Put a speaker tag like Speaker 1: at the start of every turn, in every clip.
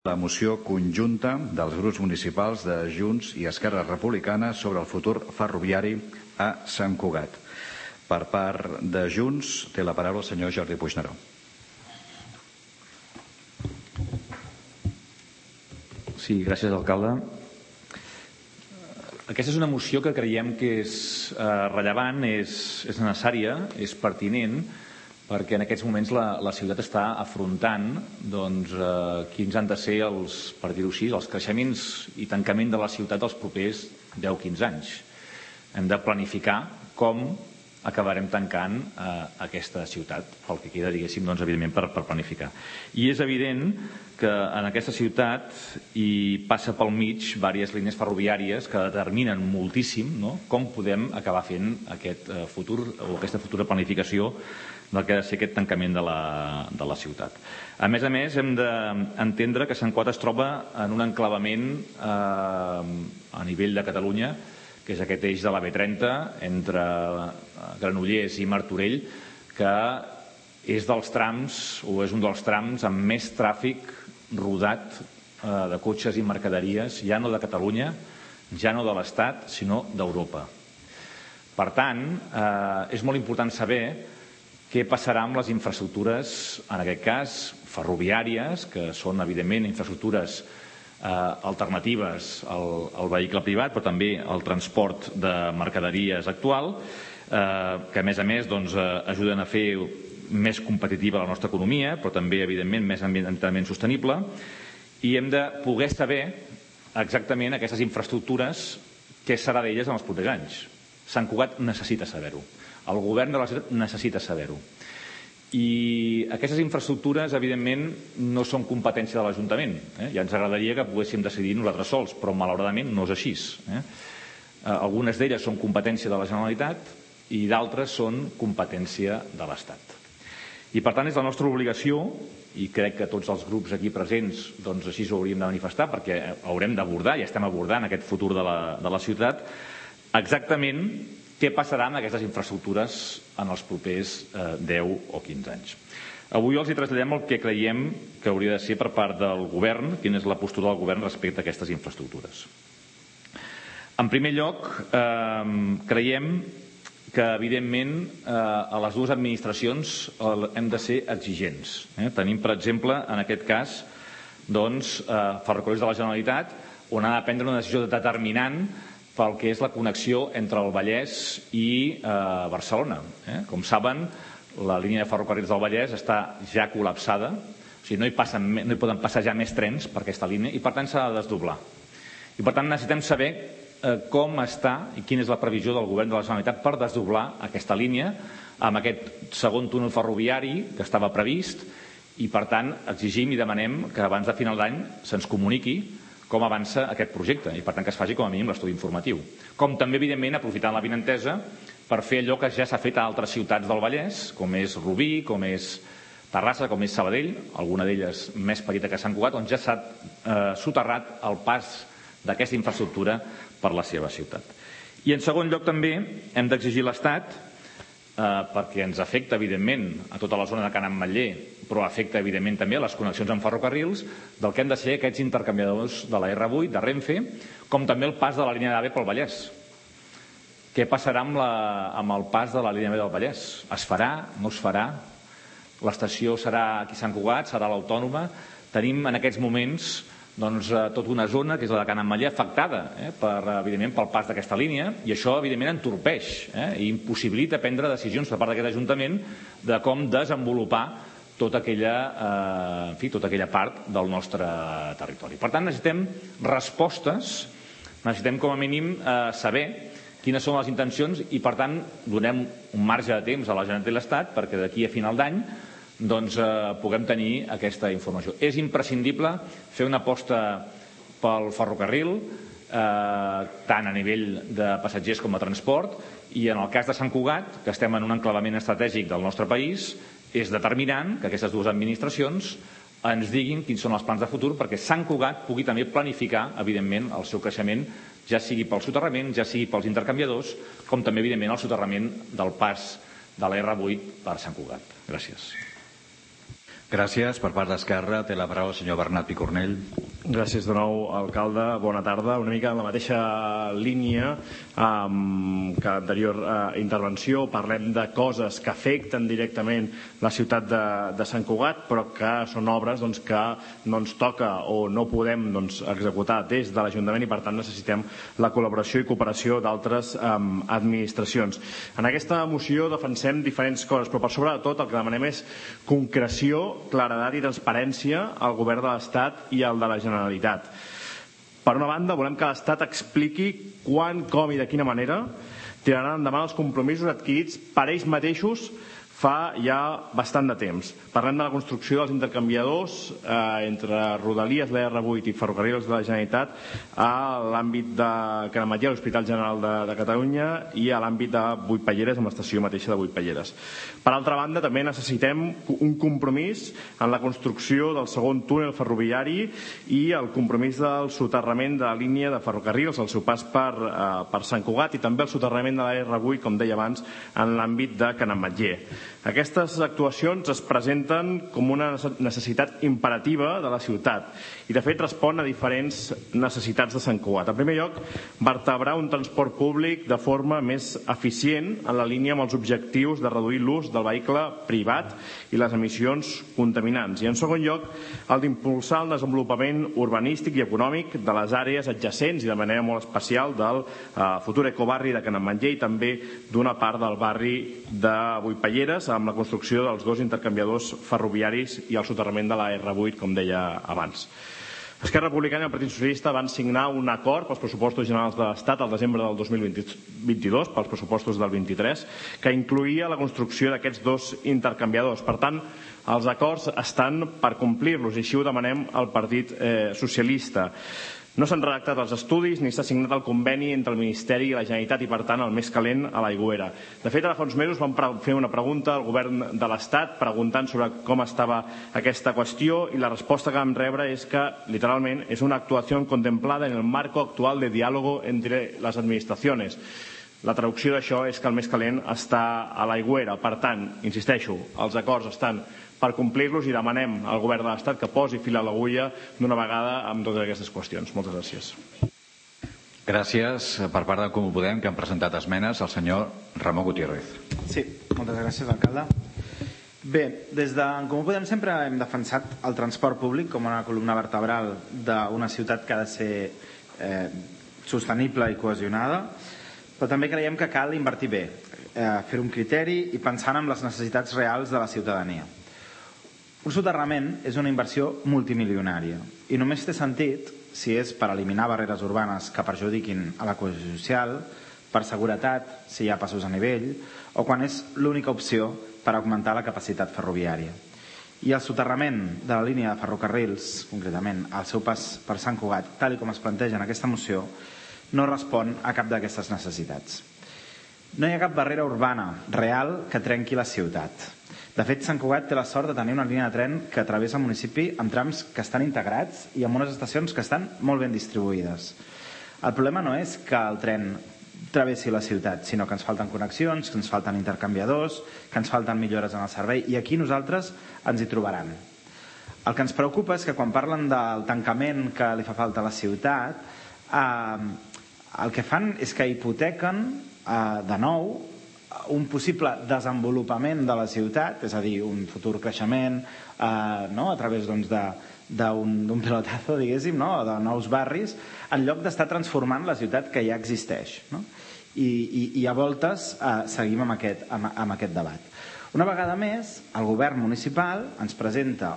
Speaker 1: La moció conjunta dels grups municipals de Junts i Esquerra Republicana sobre el futur ferroviari a Sant Cugat. Per part de Junts té la paraula el senyor Jordi Puigneró.
Speaker 2: Sí, gràcies, alcalde. Aquesta és una moció que creiem que és rellevant, és necessària, és pertinent, perquè en aquests moments la ciutat està afrontant quins han de ser per dir-ho així, els creixements i tancament de la ciutat els propers 10-15 anys. Hem de planificar com acabarem tancant aquesta ciutat, pel que queda, diguéssim, evidentment, per planificar. I és evident que en aquesta ciutat hi passa pel mig diverses línies ferroviàries que determinen moltíssim com podem acabar fent aquest futur o aquesta futura planificació del que ha de ser aquest tancament de la ciutat. A més, hem d'entendre que Sant Cugat es troba en un enclavament a nivell de Catalunya, que és aquest eix de la B30 entre Granollers i Martorell, que és dels trams, o és un dels trams amb més tràfic rodat de cotxes i mercaderies, ja no de Catalunya, ja no de l'Estat, sinó d'Europa. Per tant, és molt important saber què passarà amb les infraestructures, en aquest cas ferroviàries, que són evidentment infraestructures alternatives al vehicle privat, però també al transport de mercaderies actual, que a més ajuden a fer més competitiva la nostra economia, però també evidentment més ambientalment sostenible, i hem de poder saber exactament aquestes infraestructures què serà d'elles en els propers anys. Sant Cugat necessita saber-ho. El govern de la ciutat necessita saber-ho. I aquestes infraestructures, evidentment, no són competència de l'Ajuntament. Ja ens agradaria que poguéssim decidir nosaltres sols, però malauradament no és així. Algunes d'elles són competència de la Generalitat i d'altres són competència de l'Estat. I per tant és la nostra obligació, i crec que tots els grups aquí presents així ho hauríem de manifestar, perquè haurem d'abordar, i estem abordant aquest futur de la ciutat, exactament què passarà amb aquestes infraestructures en els propers 10 o 15 anys. Avui els traslladem el que creiem que hauria de ser per part del govern, quina és la postura del govern respecte a aquestes infraestructures. En primer lloc, creiem que evidentment a les dues administracions hem de ser exigents. Tenim, per exemple, en aquest cas, Ferrocarrils de la Generalitat, on ha de prendre una decisió determinant pel que és la connexió entre el Vallès i Barcelona. Com saben, la línia de ferrocarrils del Vallès està ja col·lapsada, o sigui, no hi poden passar ja més trens per aquesta línia i per tant s'ha de desdoblar. I per tant necessitem saber com està i quina és la previsió del govern de la Generalitat per desdoblar aquesta línia amb aquest segon túnel ferroviari que estava previst i per tant exigim i demanem que abans de final d'any se'ns comuniqui com avança aquest projecte i per tant que es faci com a mínim l'estudi informatiu. Com també, evidentment, aprofitant l'avinentesa per fer allò que ja s'ha fet a altres ciutats del Vallès, com és Rubí, com és Terrassa, com és Sabadell, alguna d'elles més petita que Sant Cugat, on ja s'ha soterrat el pas d'aquesta infraestructura per la seva ciutat. I en segon lloc també hem d'exigir l'Estat, perquè ens afecta evidentment a tota la zona de Can Ametller, però afecta evidentment també a les connexions amb ferrocarrils, del que han de ser aquests intercanviadors de la R8, de Renfe, com també el pas de la línia d'AVE pel Vallès. Què passarà amb el pas de la línia d'AVE del Vallès? Es farà? No es farà? L'estació serà aquí a Sant Cugat? Serà l'Autònoma? Tenim en aquests moments tota una zona, que és la de Can Ametller, afectada evidentment pel pas d'aquesta línia i això evidentment entorpeix i impossibilita prendre decisions per part d'aquest Ajuntament de com desenvolupar tota aquella part del nostre territori. Per tant, necessitem respostes, necessitem com a mínim saber quines són les intencions i per tant donem un marge de temps a la Generalitat i l'Estat perquè d'aquí a final d'any puguem tenir aquesta informació. És imprescindible fer una aposta pel ferrocarril, tant a nivell de passatgers com de transport, i en el cas de Sant Cugat, que estem en un enclavament estratègic del nostre país, és determinant que aquestes dues administracions ens diguin quins són els plans de futur perquè Sant Cugat pugui també planificar, evidentment, el seu creixement, ja sigui pel soterrament, ja sigui pels intercanviadors, com també, evidentment, el soterrament del pas de la R8 per Sant Cugat. Gràcies.
Speaker 1: Gràcies. Per part d'Esquerra té la paraula el senyor Bernat Picornell.
Speaker 3: Gràcies de nou, alcalde. Bona tarda. Una mica en la mateixa línia que l'anterior intervenció. Parlem de coses que afecten directament la ciutat de Sant Cugat, però que són obres que no ens toca o no podem executar des de l'Ajuntament i per tant necessitem la col·laboració i cooperació d'altres administracions. En aquesta moció defensem diferents coses, però per sobre de tot el que demanem és concreció, claredat i transparència al govern de l'Estat i al de la Generalitat. Per una banda, volem que l'Estat expliqui quan, com i de quina manera tiraran endavant els compromisos adquirits per ells mateixos fa ja bastant de temps. Parlem de la construcció dels intercanviadors entre Rodalies, l'R8 i Ferrocarrils de la Generalitat a l'àmbit de Canamatller, a l'Hospital General de Catalunya, i a l'àmbit de Vuitpelleres, amb l'estació mateixa de Vuitpelleres. Per altra banda, també necessitem un compromís en la construcció del segon túnel ferroviari i el compromís del soterrament de la línia de ferrocarrils, el seu pas per Sant Cugat, i també el soterrament de la R8, com deia abans, en l'àmbit de Canamatller. Aquestes actuacions es presenten com una necessitat imperativa de la ciutat i de fet respon a diferents necessitats de Sant Cugat. En primer lloc, vertebrar un transport públic de forma més eficient en la línia amb els objectius de reduir l'ús del vehicle privat i les emissions contaminants. I en segon lloc, el d'impulsar el desenvolupament urbanístic i econòmic de les àrees adjacents i de manera molt especial del futur ecobarri de Canamatller i també d'una part del barri de Vuitpelleres, amb la construcció dels dos intercanviadors ferroviaris i el soterrament de la R8, com deia abans. Esquerra Republicana i el Partit Socialista van signar un acord pels pressupostos generals de l'Estat al desembre del 2022, pels pressupostos del 23, que incloïa la construcció d'aquests dos intercanviadors. Per tant, els acords estan per complir-los i així ho demanem al Partit Socialista. No s'han redactat els estudis ni s'ha signat el conveni entre el Ministeri i la Generalitat i, per tant, el més calent a l'aigüera. De fet, ara fa uns mesos vam fer una pregunta al govern de l'Estat preguntant sobre com estava aquesta qüestió i la resposta que vam rebre és que, literalment, és una actuació contemplada en el marco actual de diálogo entre las administraciones. La traducció d'això és que el més calent està a l'aigüera. Per tant, insisteixo, els acords estan per complir-los i demanem al govern de l'Estat que posi fil a l'agulla d'una vegada amb totes aquestes qüestions. Moltes gràcies.
Speaker 1: Gràcies. Per part de Comú Podem, que han presentat esmenes, el senyor Ramon Gutiérrez.
Speaker 4: Sí, moltes gràcies, alcalde. Bé, des d'en Comú Podem sempre hem defensat el transport públic com una columna vertebral d'una ciutat que ha de ser sostenible i cohesionada, però també creiem que cal invertir bé, fer un criteri i pensant en les necessitats reals de la ciutadania. Un soterrament és una inversió multimilionària i només té sentit si és per eliminar barreres urbanes que perjudiquin a la cohesió social, per seguretat, si hi ha passos a nivell, o quan és l'única opció per augmentar la capacitat ferroviària. I el soterrament de la línia de ferrocarrils, concretament al seu pas per Sant Cugat, tal com es planteja en aquesta moció, no respon a cap d'aquestes necessitats. No hi ha cap barrera urbana real que trenqui la ciutat. De fet, Sant Cugat té la sort de tenir una línia de tren que travessa el municipi amb trams que estan integrats i amb unes estacions que estan molt ben distribuïdes. El problema no és que el tren travessi la ciutat, sinó que ens falten connexions, que ens falten intercanviadors, que ens falten millores en el servei, i aquí nosaltres ens hi trobaran. El que ens preocupa és que quan parlen del tancament que li fa falta a la ciutat, el que fan és que hipotequen de nou un possible desenvolupament de la ciutat, és a dir, un futur creixement a través d'un pelotazo, diguéssim, de nous barris, en lloc d'estar transformant la ciutat que ja existeix. I a voltes seguim amb aquest debat. Una vegada més, el govern municipal ens presenta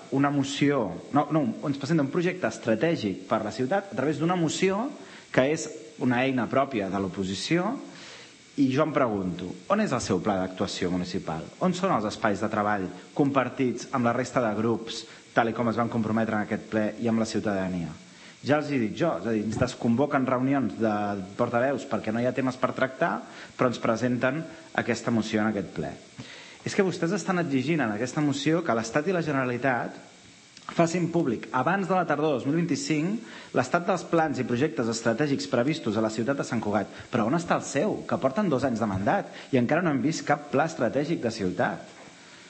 Speaker 4: ens presenta un projecte estratègic per la ciutat a través d'una moció que és una eina pròpia de l'oposició. I jo em pregunto, on és el seu pla d'actuació municipal? On són els espais de treball compartits amb la resta de grups, tal com es van comprometre en aquest ple i amb la ciutadania? Ja els he dit jo, és a dir, ens desconvoquen reunions de portaveus perquè no hi ha temes per tractar, però ens presenten aquesta moció en aquest ple. És que vostès estan exigint en aquesta moció que l'Estat i la Generalitat facin públic abans de la tardor 2025 l'estat dels plans i projectes estratègics previstos a la ciutat de Sant Cugat. Però on està el seu? Que porten 2 anys de mandat i encara no hem vist cap pla estratègic de ciutat.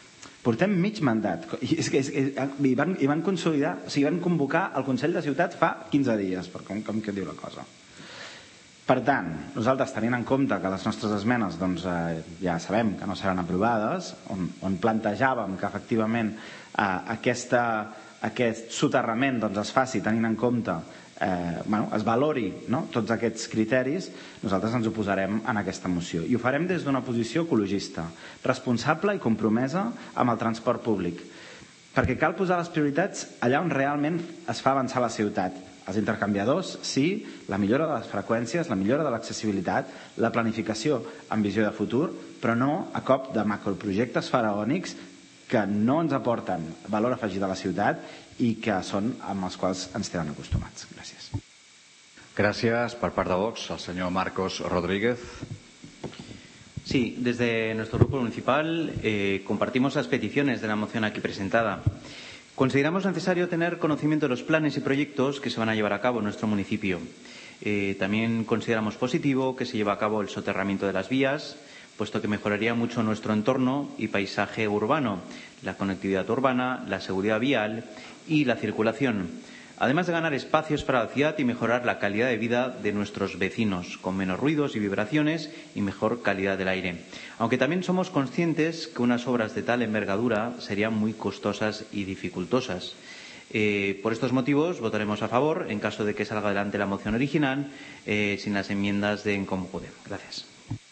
Speaker 4: Portem mig mandat. I van consolidar, o sigui, van convocar el Consell de Ciutat fa 15 dies, com que diu la cosa. Per tant, nosaltres, tenint en compte que les nostres esmenes ja sabem que no seran aprovades, on plantejàvem que efectivament aquest soterrament es faci tenint en compte, es valori tots aquests criteris, nosaltres ens oposarem en aquesta moció. I ho farem des d'una posició ecologista, responsable i compromesa amb el transport públic, perquè cal posar les prioritats allà on realment es fa avançar la ciutat. Els intercanviadors, sí, la millora de les freqüències, la millora de l'accessibilitat, la planificació amb visió de futur, però no a cop de macroprojectes faraònics que no ens aporten valor afegit a la ciutat i que són amb els quals ens tenen acostumats. Gràcies.
Speaker 1: Gràcies. Per part de Vox, el senyor Marcos Rodríguez.
Speaker 5: Sí, desde nuestro grupo municipal compartimos las peticiones de la moción aquí presentada. Consideramos necesario tener conocimiento de los planes y proyectos que se van a llevar a cabo en nuestro municipio. También consideramos positivo que se lleve a cabo el soterramiento de las vías, puesto que mejoraría mucho nuestro entorno y paisaje urbano, la conectividad urbana, la seguridad vial y la circulación, además de ganar espacios para la ciudad y mejorar la calidad de vida de nuestros vecinos, con menos ruidos y vibraciones y mejor calidad del aire. Aunque también somos conscientes que unas obras de tal envergadura serían muy costosas y dificultosas. Por estos motivos votaremos a favor en caso de que salga adelante la moción original sin las enmiendas de En Comú Podem. Gràcies.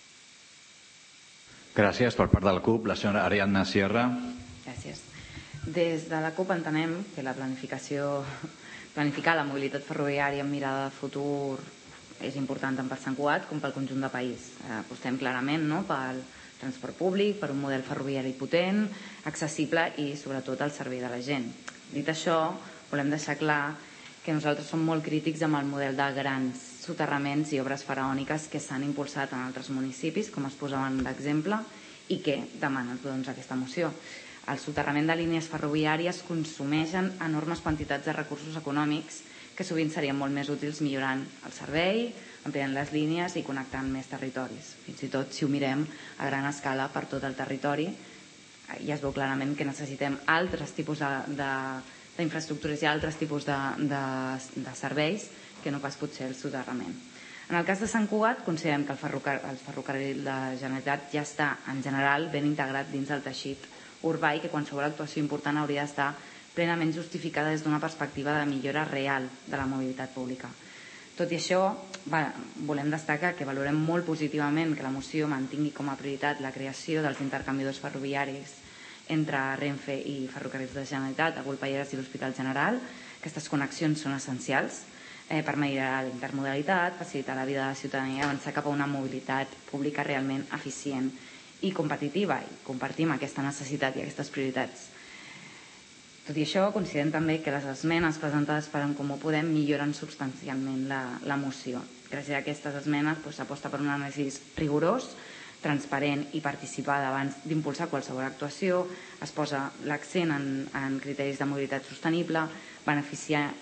Speaker 1: Gràcies. Per part del CUP, la senyora Ariadna Sierra.
Speaker 6: Gràcies. Des de la CUP entenem que planificar la mobilitat ferroviària amb mirada de futur és important tant per Sant Cugat com pel conjunt del país. Apostem clarament pel transport públic, per un model ferroviari potent, accessible i sobretot al servei de la gent. Dit això, volem deixar clar que nosaltres som molt crítics amb el model de grans soterraments i obres faraòniques que s'han impulsat en altres municipis, com es posaven d'exemple, i que demanen aquesta moció. El soterrament de línies ferroviàries consumeixen enormes quantitats de recursos econòmics que sovint serien molt més útils millorant el servei, ampliant les línies i connectant més territoris. Fins i tot si ho mirem a gran escala per tot el territori, ja es veu clarament que necessitem altres tipus d'infraestructures i altres tipus de serveis que no pas potser el soterrament. En el cas de Sant Cugat, considerem que el ferrocarril de la Generalitat ja està, en general, ben integrat dins del teixit urbà i que qualsevol actuació important hauria d'estar plenament justificada des d'una perspectiva de millora real de la mobilitat pública. Tot i això, volem destacar que valorem molt positivament que la moció mantingui com a prioritat la creació dels intercanviadors ferroviaris entre Renfe i Ferrocarrils de la Generalitat, a Golpelleres i l'Hospital General. Aquestes connexions són essencials per millorar la intermodalitat, facilitar la vida de la ciutadania i avançar cap a una mobilitat pública realment eficient i competitiva, i compartim aquesta necessitat i aquestes prioritats. Tot i això, considerem també que les esmenes presentades per En Comú Podem milloren substancialment la moció. Gràcies a aquestes esmenes s'aposta per un anàlisi rigorós, transparent i participada abans d'impulsar qualsevol actuació, es posa l'accent en criteris de mobilitat sostenible, beneficiant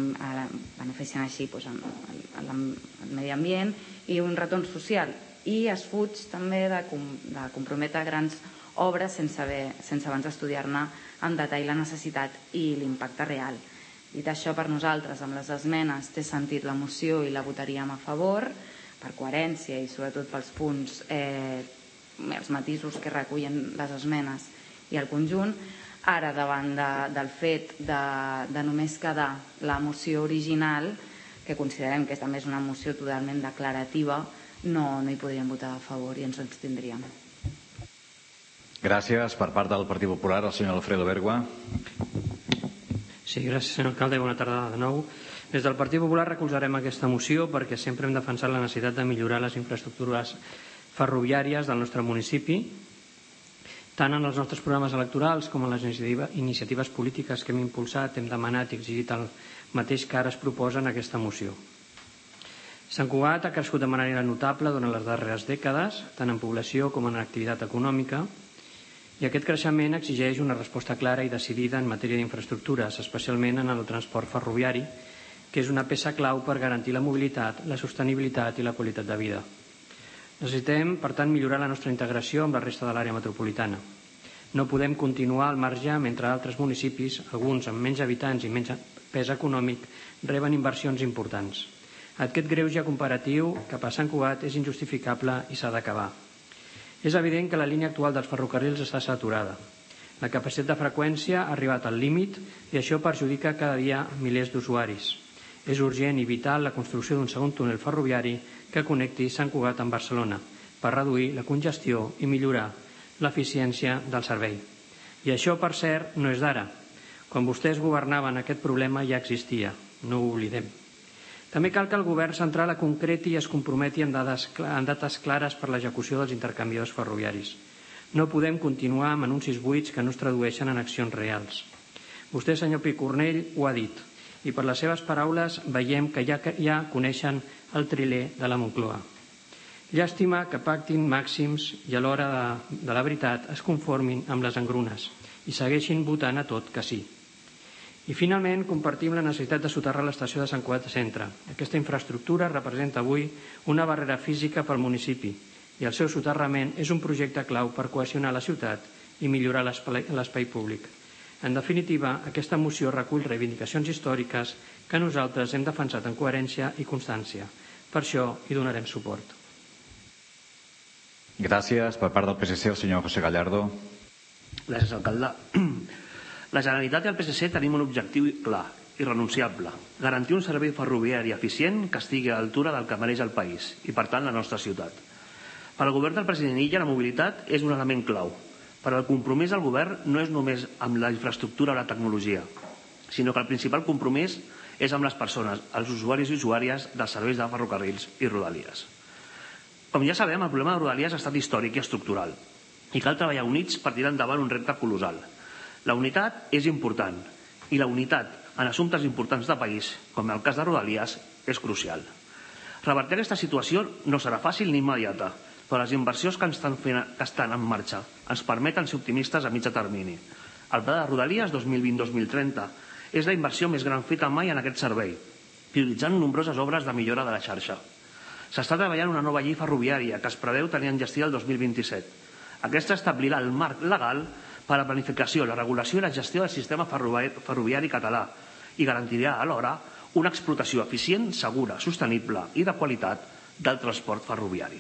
Speaker 6: així el medi ambient i un retorn social, i es fuig també de comprometre grans obres sense abans estudiar-ne en detall la necessitat i l'impacte real. Dit això, per nosaltres, amb les esmenes té sentit la moció i la votaríem a favor, per coherència i sobretot pels punts, els matisos que recullen les esmenes i el conjunt. Ara, davant del fet de només quedar la moció original, que considerem que també és una moció totalment declarativa, no hi podríem votar a favor i ens abstindríem.
Speaker 1: Gràcies. Per part del Partit Popular, el senyor Alfredo Bergua.
Speaker 7: Sí, gràcies, senyor alcalde, i bona tarda de nou. Des del Partit Popular recolzarem aquesta moció perquè sempre hem defensat la necessitat de millorar les infraestructures ferroviàries del nostre municipi, tant en els nostres programes electorals com en les iniciatives polítiques que hem impulsat, hem demanat i exigit el mateix que ara es proposa en aquesta moció. Sant Cugat ha crescut de manera notable durant les darreres dècades, tant en població com en activitat econòmica, i aquest creixement exigeix una resposta clara i decidida en matèria d'infraestructures, especialment en el transport ferroviari, que és una peça clau per garantir la mobilitat, la sostenibilitat i la qualitat de vida. Necessitem, per tant, millorar la nostra integració amb la resta de l'àrea metropolitana. No podem continuar al marge mentre altres municipis, alguns amb menys habitants i menys pes econòmic, reben inversions importants. Aquest greuge comparatiu cap a Sant Cugat és injustificable i s'ha d'acabar. És evident que la línia actual dels ferrocarrils està saturada. La capacitat de freqüència ha arribat al límit i això perjudica cada dia milers d'usuaris. És urgent i vital la construcció d'un segon túnel ferroviari que connecti Sant Cugat amb Barcelona per reduir la congestió i millorar l'eficiència del servei. I això, per cert, no és d'ara. Quan vostès governaven aquest problema ja existia, no ho oblidem. També cal que el govern central concreti i es comprometi en dates clares per l'execució dels intercanviadors ferroviaris. No podem continuar amb anuncis buits que no es tradueixen en accions reals. Vostè, senyor Picornell, ho ha dit, i per les seves paraules veiem que ja coneixen el triler de la Moncloa. Llàstima que pactin màxims i a l'hora de la veritat es conformin amb les engrunes i segueixin votant a tot que sí. I finalment compartim la necessitat de soterrar l'estació de Sant Cugat Centre. Aquesta infraestructura representa avui una barrera física pel municipi i el seu soterrament és un projecte clau per cohesionar la ciutat i millorar l'espai públic. En definitiva, aquesta moció recull reivindicacions històriques que nosaltres hem defensat en coherència i constància. Per això hi donarem suport.
Speaker 1: Gràcies. Per part del PSC, el senyor José Gallardo.
Speaker 8: Gràcies, alcalde. La Generalitat i el PSC tenim un objectiu clar, irrenunciable: garantir un servei ferroviari eficient que estigui a l'altura del que mereix el país i, per tant, la nostra ciutat. Per al govern del president Illa, la mobilitat és un element clau. Però el compromís del govern no és només amb la infraestructura o la tecnologia, sinó que el principal compromís és amb les persones, els usuaris i usuàries dels serveis de ferrocarrils i rodalies. Com ja sabem, el problema de rodalies ha estat històric i estructural i cal treballar units per tirar endavant un repte colossal. La unitat és important i la unitat en assumptes importants de país, com el cas de rodalies, és crucial. Revertir aquesta situació no serà fàcil ni immediata, però les inversions que estan en marxa ens permeten ser optimistes a mitjà termini. El pla de rodalies 2020-2030 és la inversió més gran feta mai en aquest servei, prioritzant nombroses obres de millora de la xarxa. S'està treballant una nova llei ferroviària que es preveu tenir enllestida el 2027. Aquesta establirà el marc legal per a la planificació, la regulació i la gestió del sistema ferroviari català i garantirà alhora una explotació eficient, segura, sostenible i de qualitat del transport ferroviari.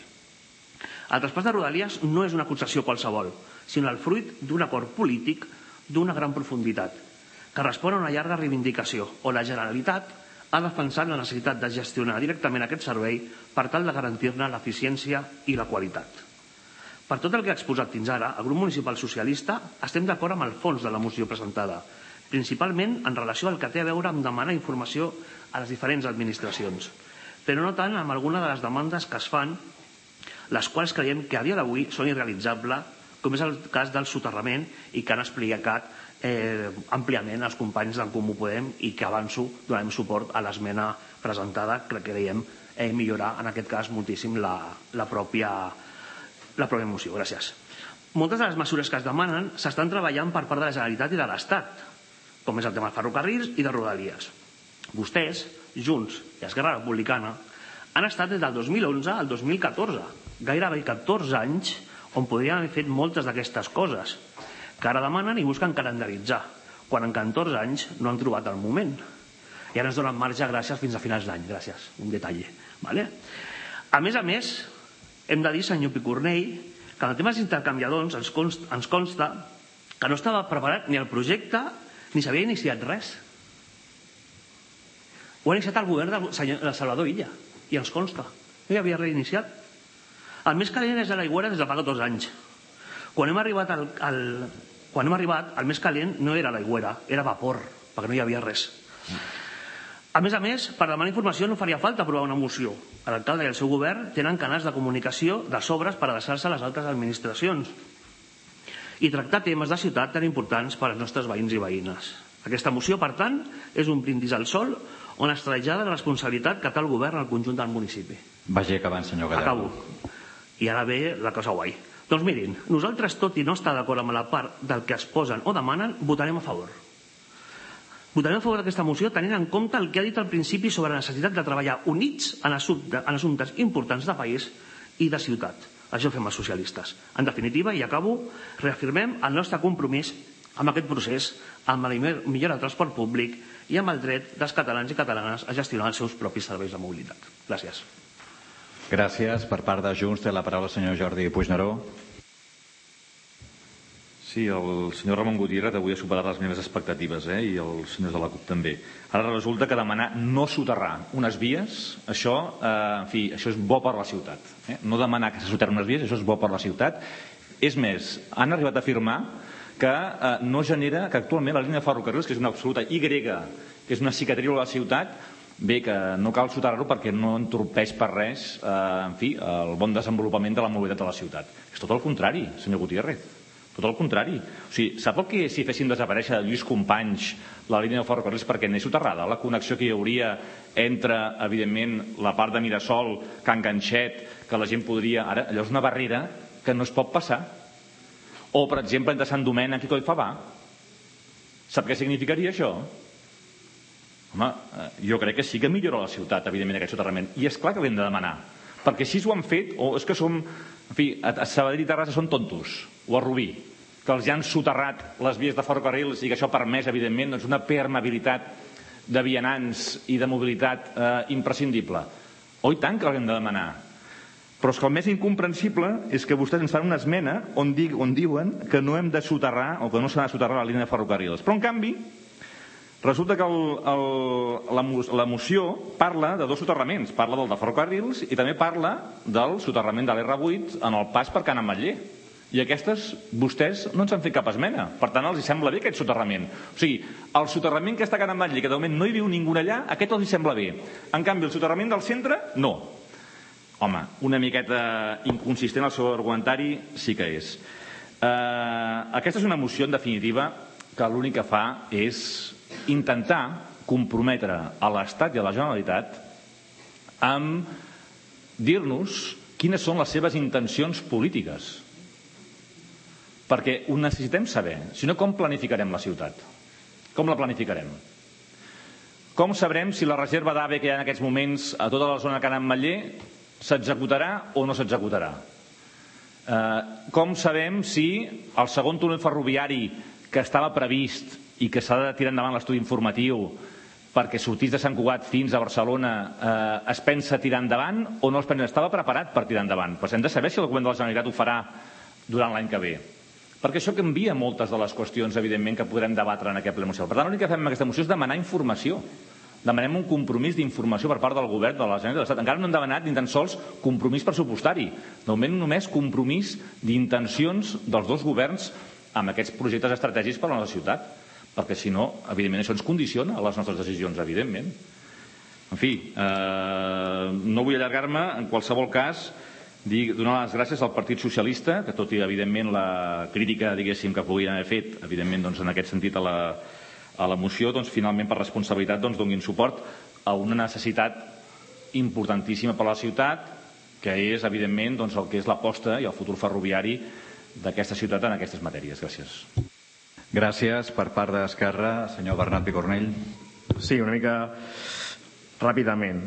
Speaker 8: El traspàs de rodalies no és una concessió qualsevol, sinó el fruit d'un acord polític d'una gran profunditat, que respon a una llarga reivindicació, on la Generalitat ha defensat la necessitat de gestionar directament aquest servei per tal de garantir-ne l'eficiència i la qualitat. Per tot el que ha exposat fins ara, el grup municipal socialista estem d'acord amb el fons de la moció presentada, principalment en relació al que té a veure amb demanar informació a les diferents administracions, però no tant amb alguna de les demandes que es fan, les quals creiem que a dia d'avui són irrealitzables, com és el cas del soterrament i que han explicat àmpliament els companys d'en Comú Podem i que avanço donarem suport a l'esmena presentada, que creiem millorar en aquest cas moltíssim la pròpia moció. Gràcies. Moltes de les mesures que es demanen s'estan treballant per part de la Generalitat i de l'Estat, com és el tema de ferrocarrils i de rodalies. Vostès, Junts i Esquerra Republicana, han estat des del 2011 al 2014, gairebé 14 anys on podrien haver fet moltes d'aquestes coses, que ara demanen i busquen calendaritzar, quan en 14 anys no han trobat el moment. I ara ens donen marge, gràcies, fins a finals d'any. Gràcies, un detall. A més, hem de dir, senyor Picornell, que en el tema dels intercanviadors ens consta que no estava preparat ni el projecte ni s'havia iniciat res. Ho ha iniciat el govern del Salvador Illa i ens consta. No hi havia res iniciat. El més calent és de l'Aigüera des de fa 2 anys. Quan hem arribat, el més calent no era l'Aigüera, era vapor, perquè no hi havia res. A més, per demanar informació no faria falta aprovar una moció. L'alcalde i el seu govern tenen canals de comunicació de sobres per adreçar-se a les altres administracions i tractar temes de ciutat tan importants per als nostres veïns i veïnes. Aquesta moció, per tant, és un brindis al sol on es trasllada la responsabilitat que té el govern al conjunt del municipi.
Speaker 1: Vagi acabant, senyor Gallardo.
Speaker 8: Acabo. I ara ve la cosa guai. Doncs mirin, nosaltres, tot i no estar d'acord amb la part del que es posen o demanen, votarem a favor. Votarem a favor d'aquesta moció tenint en compte el que ha dit al principi sobre la necessitat de treballar units en assumptes importants de país i de ciutat. Això fem els socialistes. En definitiva, i acabo, reafirmem el nostre compromís amb aquest procés, amb la millora del transport públic i amb el dret dels catalans i catalanes a gestionar els seus propis serveis de mobilitat. Gràcies.
Speaker 1: Gràcies. Per part de Junts té la paraula el senyor Jordi Puigneró.
Speaker 2: Sí, el senyor Ramon Gutiérrez avui ha superat les meves expectatives, i els senyors de la CUP també. Ara resulta que demanar no soterrar unes vies, això és bo per la ciutat. No demanar que se soterrin unes vies, això és bo per la ciutat. És més, han arribat a afirmar que no genera, que actualment la línia de ferrocarrils, que és una absoluta Y, que és una cicatriu a la ciutat, bé, que no cal soterrar-ho perquè no entorpeix per res, el bon desenvolupament de la mobilitat de la ciutat. És tot el contrari, senyor Gutiérrez. Tot el contrari. O sigui, sap el que si fessin desaparèixer de Lluís Companys la línia de ferrocarrils perquè n'és soterrada? La connexió que hi hauria entre, evidentment, la part de Mirasol, Can Ganxet, que la gent podria... Ara, allò és una barrera que no es pot passar. O, per exemple, entre Sant Domènec i Collfabà. Sap què significaria això? Home, jo crec que sí que millora la ciutat, evidentment, aquest soterrament. I és clar que l'hem de demanar. Perquè si ho han fet, o és que som... En fi, a Sabadell i Terrassa són tontos, o a Rubí, que els han soterrat les vies de ferrocarrils i que això ha permès, evidentment, una permeabilitat de vianants i de mobilitat imprescindible. Oh, i tant que l'hem de demanar. Però és que el més incomprensible és que vostès ens fan una esmena on diuen que no hem de soterrar o que no s'ha de soterrar la línia de ferrocarrils. Però, en canvi, resulta que la moció parla de dos soterraments. Parla del de ferrocarrils i també parla del soterrament de l'R8 en el pas per Can Ametller. I aquestes vostès no ens han fet cap esmena. Per tant, els sembla bé aquest soterrament. O sigui, el soterrament que està a Can Ametller, que de moment no hi viu ningú allà, aquest els sembla bé. En canvi, el soterrament del centre, no. Home, una miqueta inconsistent el seu argumentari sí que és. Aquesta és una moció, en definitiva, que l'únic que fa és intentar comprometre a l'Estat i a la Generalitat amb dir-nos quines són les seves intencions polítiques. Perquè ho necessitem saber. Si no, com planificarem la ciutat? Com la planificarem? Com sabrem si la reserva d'AVE que hi ha en aquests moments a tota la zona de Can Ametller s'executarà o no s'executarà? Com sabem si el segon túnel ferroviari que estava previst i que s'ha de tirar endavant l'estudi informatiu perquè sortís de Sant Cugat fins a Barcelona es pensa tirar endavant o no es pensa? Estava preparat per tirar endavant. Però hem de saber si el govern de la Generalitat ho farà durant l'any que ve. Perquè això canvia moltes de les qüestions, evidentment, que podrem debatre en aquest ple municipal. Per tant, l'únic que fem amb aquesta moció és demanar informació. Demanem un compromís d'informació per part del govern de la Generalitat de l'Estat. Encara no hem demanat ni tan sols compromís pressupostari. De moment només compromís d'intencions dels dos governs amb aquests projectes estratègics per a la nostra ciutat. Perquè si no, evidentment, això ens condiciona a les nostres decisions, evidentment. En fi, no vull allargar-me, en qualsevol cas, donar les gràcies al Partit Socialista, que tot i, evidentment, la crítica, diguéssim, que puguin haver fet, evidentment, doncs, en aquest sentit a la moció, doncs, finalment, per responsabilitat, doncs, donin suport a una necessitat importantíssima per a la ciutat, que és, evidentment, doncs, el que és l'aposta i el futur ferroviari d'aquesta ciutat en aquestes matèries. Gràcies.
Speaker 1: Gràcies. Per part d'Esquerra, senyor Bernat Picornell.
Speaker 3: Sí, una mica ràpidament.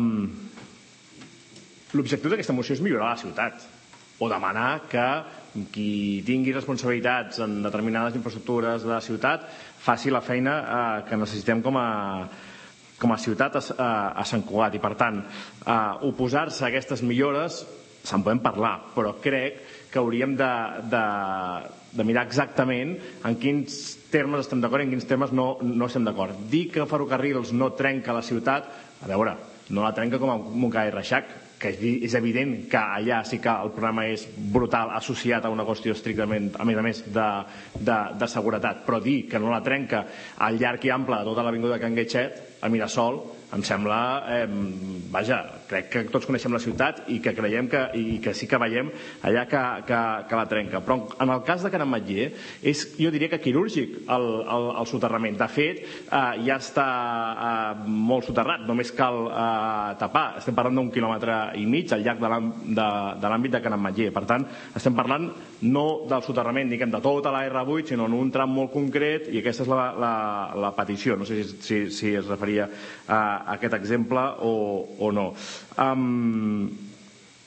Speaker 3: L'objectiu d'aquesta moció és millorar la ciutat o demanar que qui tingui responsabilitats en determinades infraestructures de la ciutat faci la feina que necessitem com a ciutat a Sant Cugat. I per tant, oposar-se a aquestes millores se'n podem parlar, però crec que hauríem de mirar exactament en quins termes estem d'acord i en quins termes no estem d'acord. Dir que ferrocarrils no trenca la ciutat, a veure, no la trenca com a Montcada i Reixac, que és evident que allà sí que el problema és brutal, associat a una qüestió estrictament, a més, de seguretat. Però dir que no la trenca al llarg i ample de tota l'avinguda Can Ganxet, a Mirasol, em sembla, crec que tots coneixem la ciutat i que creiem i que sí que veiem allà que la trenca. Però en el cas de Can Ametller és, jo diria que quirúrgic el soterrament. De fet, ja està molt soterrat, només cal tapar. Estem parlant d'1,5 quilòmetres al llarg de l'àmbit de Can Ametller. Per tant, estem parlant no del soterrament, diguem, de tota la R8, sinó en un tram molt concret, i aquesta és la petició. No sé si es referia a aquest exemple o no.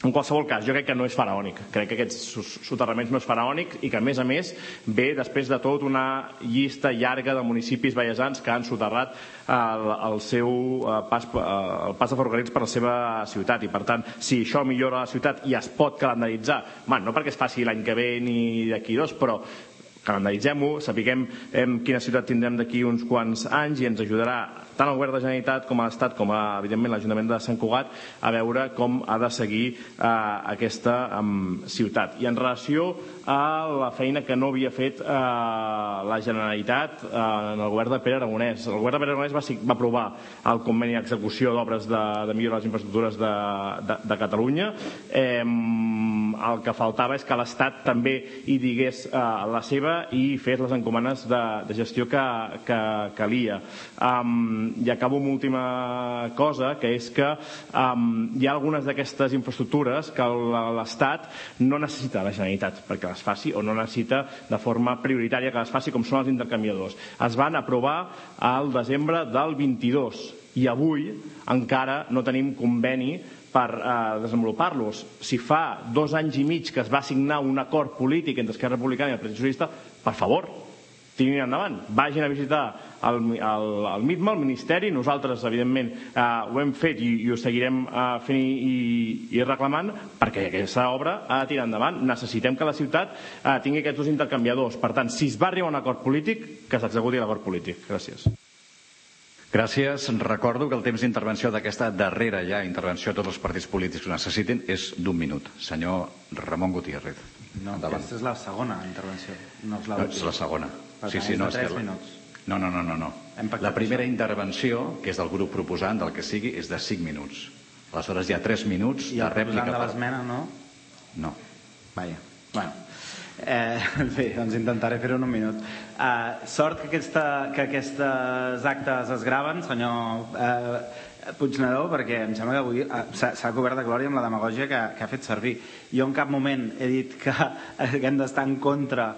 Speaker 3: En qualsevol cas, jo crec que no és faraònic. Crec que aquests soterraments no és faraònic i que, a més ve després de tot una llista llarga de municipis vallesans que han soterrat el seu pas de ferrocarrils per la seva ciutat. I, per tant, si això millora la ciutat i es pot calendaritzar, no perquè es faci l'any que ve ni d'aquí 2, però calendaritzem-ho, sapiguem quina ciutat tindrem d'aquí uns quants anys i ens ajudarà tant el govern de la Generalitat com a l'Estat com evidentment l'Ajuntament de Sant Cugat a veure com ha de seguir aquesta ciutat. I en relació a la feina que no havia fet la Generalitat en el govern de Pere Aragonès. El govern de Pere Aragonès va aprovar el conveni d'execució d'obres de millora de les infraestructures de Catalunya. El que faltava és que l'Estat també hi digués la seva i fes les encomanes de gestió que calia. I acabo amb última cosa, que és que hi ha algunes d'aquestes infraestructures que l'Estat no necessita la Generalitat perquè les faci, o no necessita de forma prioritària que les faci, com són els intercanviadors. Es van aprovar al desembre del 22 i avui encara no tenim conveni per desenvolupar-los. Si fa 2 anys i mig que es va signar un acord polític entre Esquerra Republicana i el Partit Socialista, per favor, tirin endavant, vagin a visitar el MITMA, el Ministeri. Nosaltres, evidentment, ho hem fet i ho seguirem fent i reclamant perquè aquesta obra ha de tirar endavant. Necessitem que la ciutat tingui aquests 2 intercanviadors. Per tant, si es va arribar a un acord polític, que s'executi l'acord polític. Gràcies.
Speaker 1: Gràcies. Recordo que el temps d'intervenció d'aquesta darrera intervenció a tots els partits polítics que ho necessitin és d'1 minut. Senyor Ramon Gutiérrez.
Speaker 4: No, aquesta és la segona intervenció. No és
Speaker 1: la segona. Sí, no, és
Speaker 4: 3 minuts.
Speaker 1: No. La primera intervenció, que és del grup proposant, del que sigui, és de 5 minuts. Aleshores hi ha 3 minuts de rèplica.
Speaker 4: I el proposant de l'esmena, no?
Speaker 1: No.
Speaker 4: Vaja, bueno. Bé, doncs intentaré fer-ho en 1 minut. Sort que aquestes actes es graven, senyor Puigneró, perquè em sembla que avui s'ha cobert de glòria amb la demagògia que ha fet servir. Jo en cap moment he dit que hem d'estar en contra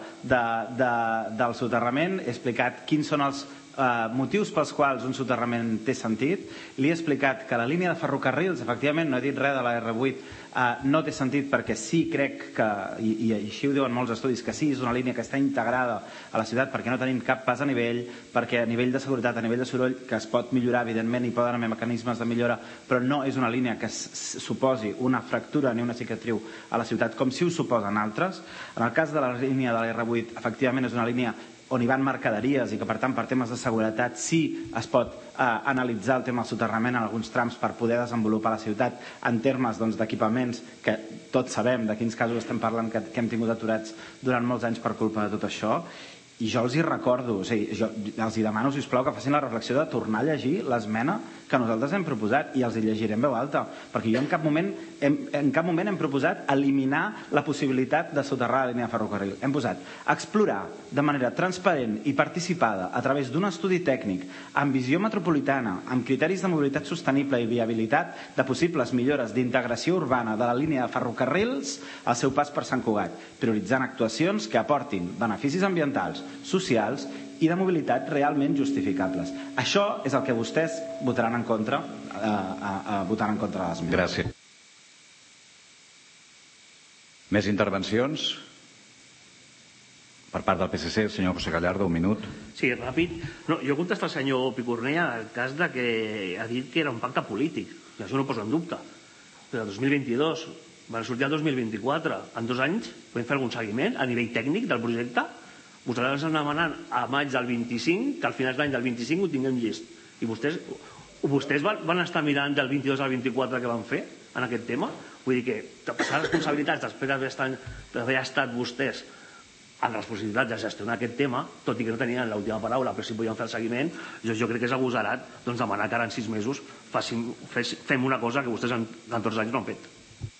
Speaker 4: del soterrament. He explicat quins són els motius pels quals un soterrament té sentit. Li he explicat que la línia de ferrocarrils, efectivament, no he dit res de la R8, no té sentit perquè sí crec que, i així ho diuen molts estudis, que sí és una línia que està integrada a la ciutat perquè no tenim cap pas a nivell, perquè a nivell de seguretat, a nivell de soroll, que es pot millorar, evidentment, hi poden haver mecanismes de millora, però no és una línia que suposi una fractura ni una cicatriu a la ciutat, com si ho suposen altres. En el cas de la línia de la R8, efectivament és una línia on hi van mercaderies i que, per tant, per temes de seguretat sí es pot analitzar el tema del soterrament en alguns trams per poder desenvolupar la ciutat en termes d'equipaments que tots sabem de quins casos estem parlant que hem tingut aturats durant molts anys per culpa de tot això. I jo els hi recordo, els hi demano, sisplau, que facin la reflexió de tornar a llegir l'esmena que nosaltres hem proposat i els hi llegiré en veu alta, perquè jo en cap moment hem proposat eliminar la possibilitat de soterrar la línia de ferrocarril. Hem posat explorar de manera transparent i participada a través d'un estudi tècnic amb visió metropolitana, amb criteris de mobilitat sostenible i viabilitat de possibles millores d'integració urbana de la línia de ferrocarrils al seu pas per Sant Cugat, prioritzant actuacions que aportin beneficis ambientals, socials i de mobilitat realment justificables. Això és el que vostès votaran en contra de l'esmena.
Speaker 1: Gràcies. Més intervencions? Per part del PSC, el senyor José Gallardo, 1 minut.
Speaker 8: Sí, ràpid. No, jo contesto al senyor Picornell el cas de que ha dit que era un pacte polític. I això no ho poso en dubte. Però el 2022 van sortir el 2024. En 2 anys podem fer algun seguiment a nivell tècnic del projecte? Vostès estan demanant a maig del 25 que al final d'any del 25 ho tinguem llest. I vostès van estar mirant del 22 al 24 que van fer en aquest tema? Vull dir que passar responsabilitats després d'haver estat vostès en responsabilitat de gestionar aquest tema, tot i que no tenien l'última paraula, però si podien fer el seguiment, jo crec que és agosarat demanar que ara en 6 mesos fem una cosa que vostès en tots els anys no han fet.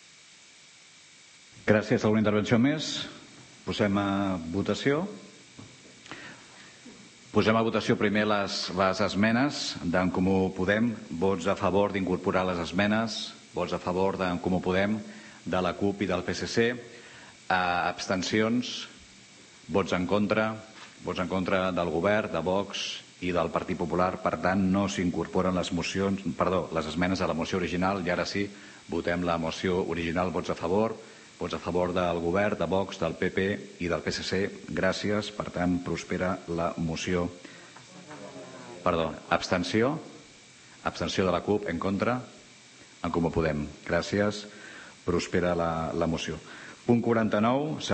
Speaker 1: Gràcies. Alguna intervenció més? Posem a votació. Posem a votació primer les esmenes d'en Comú Podem. Vots a favor d'incorporar les esmenes. Vots a favor d'en Comú Podem, de la CUP i del PSC. Abstencions. Vots en contra del govern, de Vox i del Partit Popular. Per tant, no s'incorporen les esmenes a la moció original i ara sí, votem la moció original. Vots a favor del Govern, de Vox, del PP i del PSC. Gràcies. Per tant, prospera la moció. Abstenció? Abstenció de la CUP, en contra? En Comú Podem. Gràcies. Prospera la moció. Punt 49.